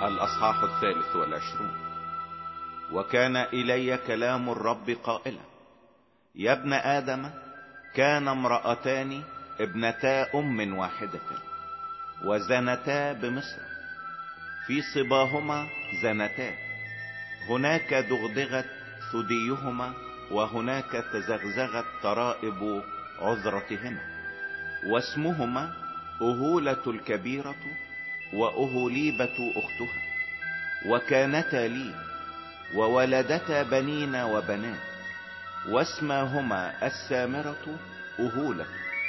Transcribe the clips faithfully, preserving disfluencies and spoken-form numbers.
الأصحاح الثالث والعشرون. وكان إلي كلام الرب قائلا: يا ابن آدم، كان امرأتان ابنتا أم واحدة وزنتا بمصر، في صباهما زنتا، هناك دغدغت ثديهما، وهناك تزغزغت ترائب عذرتهما، واسمهما أهولة الكبيرة وأهوليبة أختها، وكانتا لي وولدتا بنين وبنات، واسماهما السامرة أهولة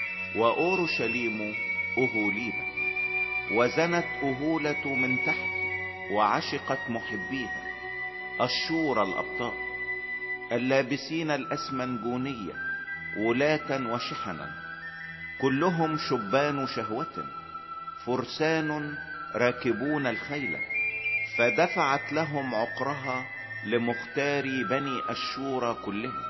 وأورشليم أهوليبة. وزنت أهولة من تحت وعشقت محبيها الشور الأبطال اللابسين الأسمنجونية ولاة وشحنا، كلهم شبان شهوة فرسان راكبون الخيل، فدفعت لهم عقرها لمختار بني الشورى كلهم،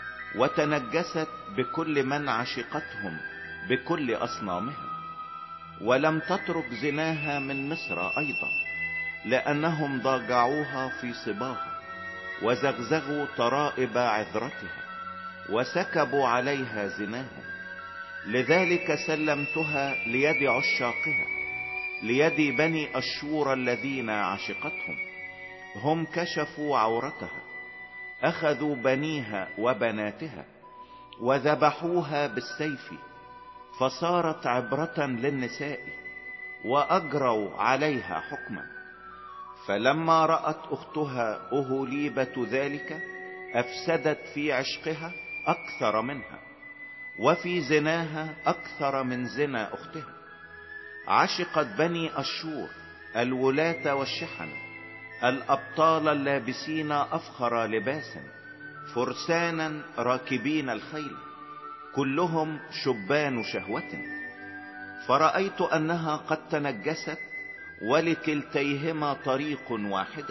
وتنجست بكل من عشقتهم بكل أصنامهم. ولم تترك زناها من مصر أيضا، لأنهم ضاجعوها في صباها وزغزغوا ترائب عذرتها وسكبوا عليها زناهم. لذلك سلمتها ليد عشاقها، ليد بني الشورى الذين عشقتهم، هم كشفوا عورتها، أخذوا بنيها وبناتها وذبحوها بالسيف، فصارت عبرة للنساء وأجروا عليها حكما. فلما رأت أختها أهوليبة ذلك، أفسدت في عشقها أكثر منها، وفي زناها أكثر من زنا أختها. عشقت بني الشور الولاة والشحن، الأبطال اللابسين أفخر لباس، فرسانا راكبين الخيل، كلهم شبان شهوة. فرأيت أنها قد تنجست، ولكلتيهما طريق واحدة،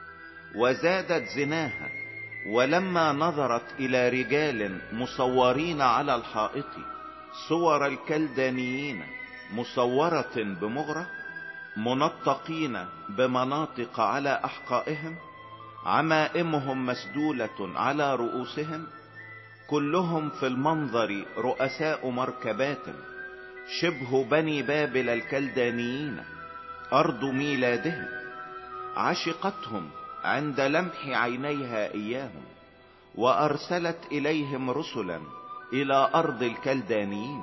وزادت زناها. ولما نظرت إلى رجال مصورين على الحائط صور الكلدانيين مصورة بمغرة، منطقين بمناطق على أحقائهم، عمائمهم مسدولة على رؤوسهم، كلهم في المنظر رؤساء مركبات، شبه بني بابل الكلدانيين أرض ميلادهم. عشقتهم عند لمح عينيها إياهم، وأرسلت إليهم رسلا إلى أرض الكلدانيين.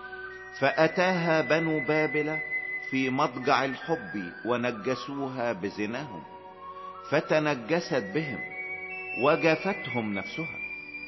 فأتاها بنو بابل في مضجع الحب ونجسوها بزناهم، فتنجست بهم وجفتهم نفسها،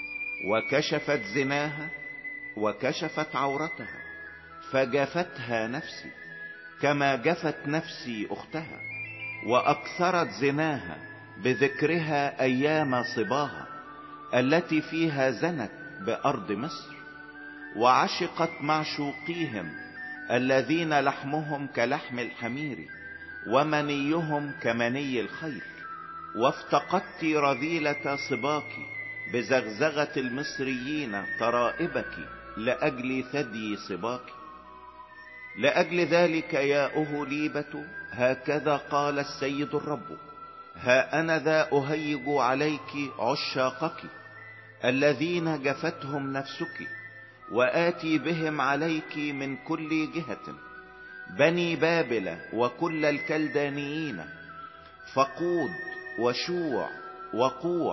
وكشفت زناها وكشفت عورتها، فجفتها نفسي كما جفت نفسي أختها، وأكثرت زناها بذكرها أيام صباها التي فيها زنت بأرض مصر. وعشقت معشوقيهم الذين لحمهم كلحم الحمير ومنيهم كمني الخيل. وافتقدت رذيلة صباك بزغزغة المصريين ترائبك لأجل ثدي صباك. لأجل ذلك يا أهوليبة، هكذا قال السيد الرب: ها أنا ذا أهيج عليك عشاقك الذين جفتهم نفسك، وآتي بهم عليك من كل جهة، بني بابل وكل الكلدانيين، فقود وشوع وقوع،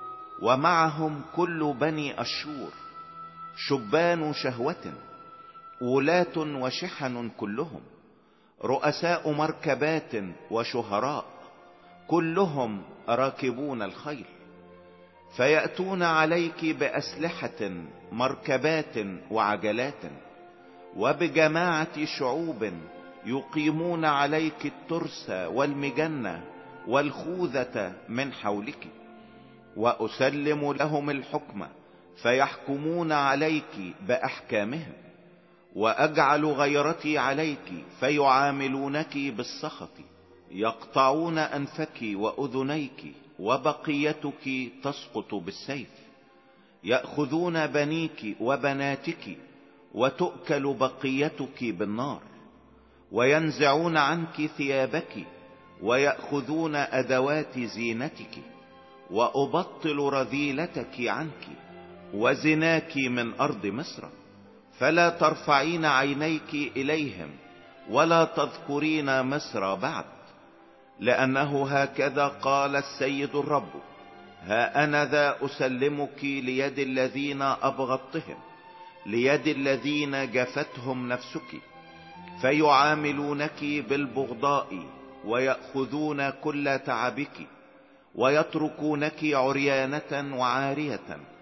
ومعهم كل بني الشور، شبان شهوة، ولاة وشحن، كلهم رؤساء مركبات وشهراء، كلهم راكبون الخيل. فيأتون عليك بأسلحة مركبات وعجلات، وبجماعة شعوب يقيمون عليك الترس والمجنة والخوذة من حولك. وأسلم لهم الحكم فيحكمون عليك بأحكامهم، وأجعل غيرتي عليك فيعاملونك بالسخط، يقطعون أنفك وأذنيك، وبقيتك تسقط بالسيف. يأخذون بنيك وبناتك، وتؤكل بقيتك بالنار، وينزعون عنك ثيابك ويأخذون أدوات زينتك، وأبطل رذيلتك عنك وزناك من أرض مصر. فلا ترفعين عينيك إليهم ولا تذكرين مصر بعد، لأنه هكذا قال السيد الرب: ها أنا ذا أسلمك ليد الذين أبغضتهم، ليد الذين جفتهم نفسك، فيعاملونك بالبغضاء ويأخذون كل تعبك، ويتركونك عريانة وعارية،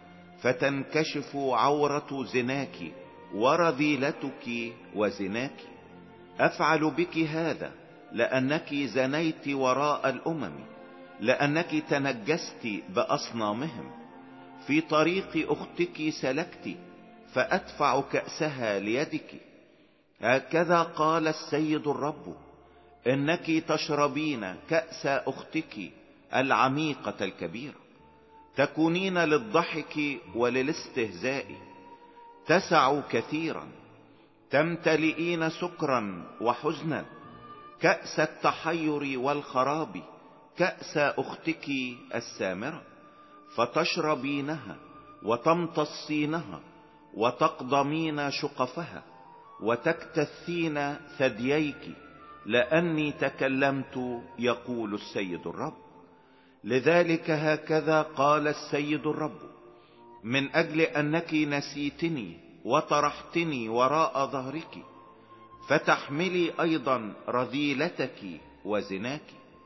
فتنكشف عورة زناك ورذيلتك وزناك. أفعل بك هذا لأنك زنيت وراء الأمم، لأنك تنجست بأصنامهم. في طريق أختك سلكت، فأدفع كأسها ليدك. هكذا قال السيد الرب: إنك تشربين كأس أختك العميقة الكبيرة، تكونين للضحك وللاستهزاء، تسع كثيرا، تمتلئين سكرا وحزنا، كأس التحير والخراب، كأس أختك السامرة، فتشربينها وتمتصينها، وتقضمين شقفها، وتكتثين ثدييك، لأني تكلمت، يقول السيد الرب. لذلك هكذا قال السيد الرب: من أجل أنك نسيتني وطرحتني وراء ظهرك، فتحملي أيضا رذيلتك وزناك.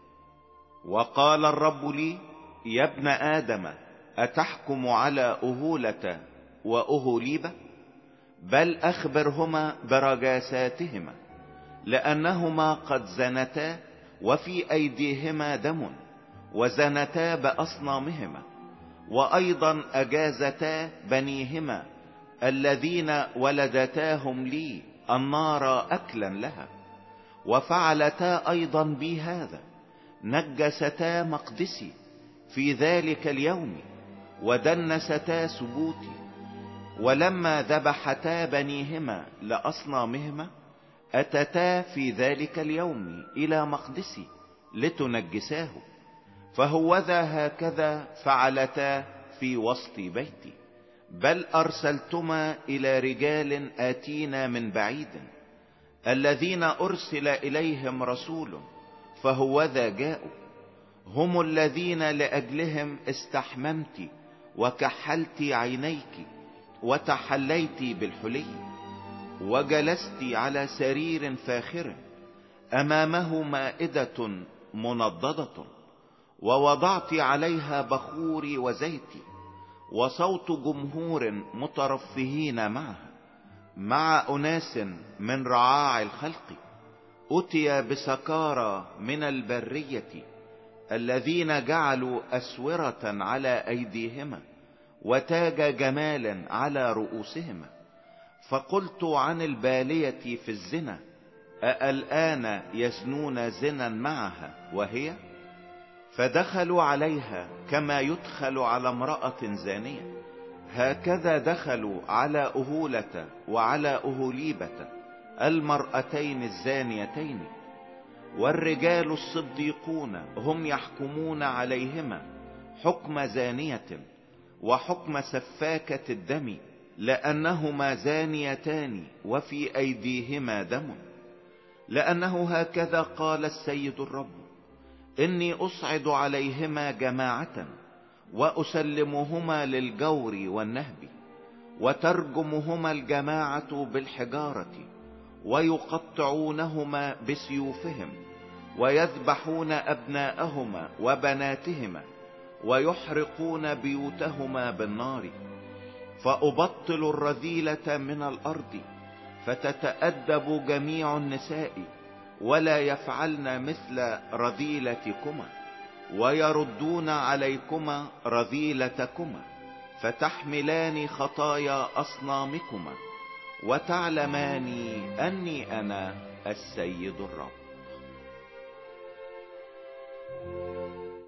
وقال الرب لي: يا ابن آدم، أتحكم على أهولة وأهوليبة؟ بل أخبرهما برجاساتهما، لأنهما قد زنتا وفي أيديهما دم، وزنتا بأصنامهما، وأيضا أجازتا بنيهما الذين ولدتاهم لي النار أكلا لها، وفعلتا أيضا بي هذا، نجستا مقدسي في ذلك اليوم، ودنستا سبوتي. ولما ذبحتا بنيهما لأصنامهما، أتتا في ذلك اليوم إلى مقدسي لتنجساه، فهوذا هكذا فعلتا في وسط بيتي. بل أرسلتما إلى رجال آتينا من بعيد، الذين أرسل إليهم رسول، فهوذا جاءوا، هم الذين لأجلهم استحممت وكحلت عينيك وتحليت بالحلي، وجلست على سرير فاخر، أمامه مائدة منضدة، ووضعت عليها بخوري وزيتي، وصوت جمهور مترفهين معها، مع أناس من رعاع الخلق، أتي بسكارى من البرية، الذين جعلوا أسورة على أيديهما، وتاج جمال على رؤوسهما. فقلت عن البالية في الزنا: أالآن يزنون زنا معها وهي؟ فدخلوا عليها كما يدخل على امرأة زانية، هكذا دخلوا على أهولة وعلى أهوليبة المرأتين الزانيتين. والرجال الصديقون هم يحكمون عليهما حكم زانية وحكم سفاكة الدم، لأنهما زانيتان وفي أيديهما دم. لأنه هكذا قال السيد الرب: إني أصعد عليهما جماعة، وأسلمهما للجور والنهب، وترجمهما الجماعة بالحجارة، ويقطعونهما بسيوفهم، ويذبحون أبناءهما وبناتهما، ويحرقون بيوتهما بالنار. فأبطل الرذيلة من الأرض، فتتأدب جميع النساء، ولا يفعلن مثل رذيلتكما، ويردون عليكما رذيلتكما، فتحملان خطايا أصنامكما، وتعلمان أني أنا السيد الرب.